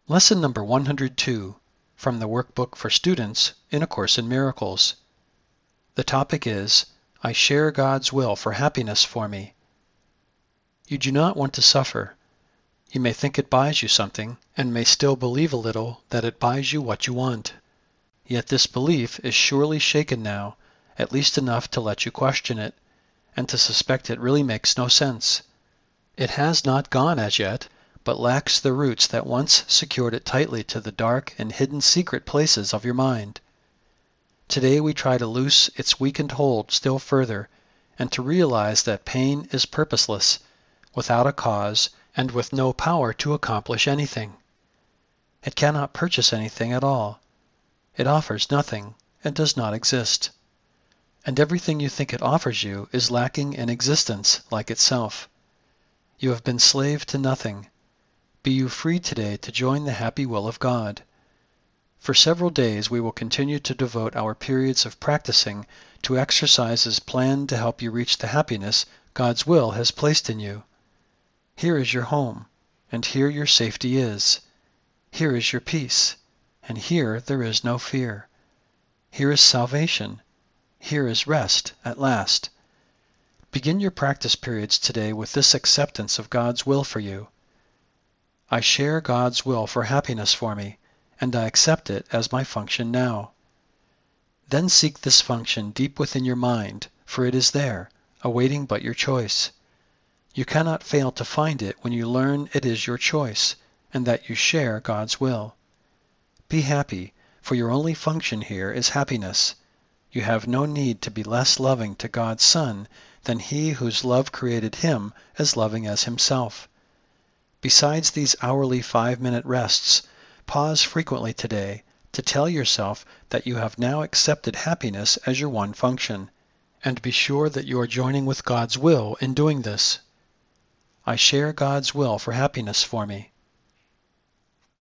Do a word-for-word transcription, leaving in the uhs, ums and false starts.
Lesson number one hundred two from the Workbook for Students in A Course in Miracles. The topic is, I share God's will for happiness for me. You do not want to suffer. You may think it buys you something, and may still believe a little that it buys you what you want. Yet this belief is surely shaken now, at least enough to let you question it, and to suspect it really makes no sense. It has not gone as yet, but lacks the roots that once secured it tightly to the dark and hidden secret places of your mind. Today we try to loose its weakened hold still further, and to realize that pain is purposeless, without a cause, and with no power to accomplish anything. It cannot purchase anything at all. It offers nothing, and does not exist. And everything you think it offers you is lacking in existence like itself. You have been slave to nothing. Be you free today to join the happy will of God. For several days we will continue to devote our periods of practicing to exercises planned to help you reach the happiness God's will has placed in you. Here is your home, and here your safety is. Here is your peace, and here there is no fear. Here is salvation. Here is rest at last. Begin your practice periods today with this acceptance of God's will for you. I share God's will for happiness for me, and I accept it as my function now. Then seek this function deep within your mind, for it is there, awaiting but your choice. You cannot fail to find it when you learn it is your choice, and that you share God's will. Be happy, for your only function here is happiness. You have no need to be less loving to God's Son than He whose love created Him as loving as Himself. Besides these hourly five-minute rests, pause frequently today to tell yourself that you have now accepted happiness as your one function, and be sure that you are joining with God's will in doing this. I share God's will for happiness for me.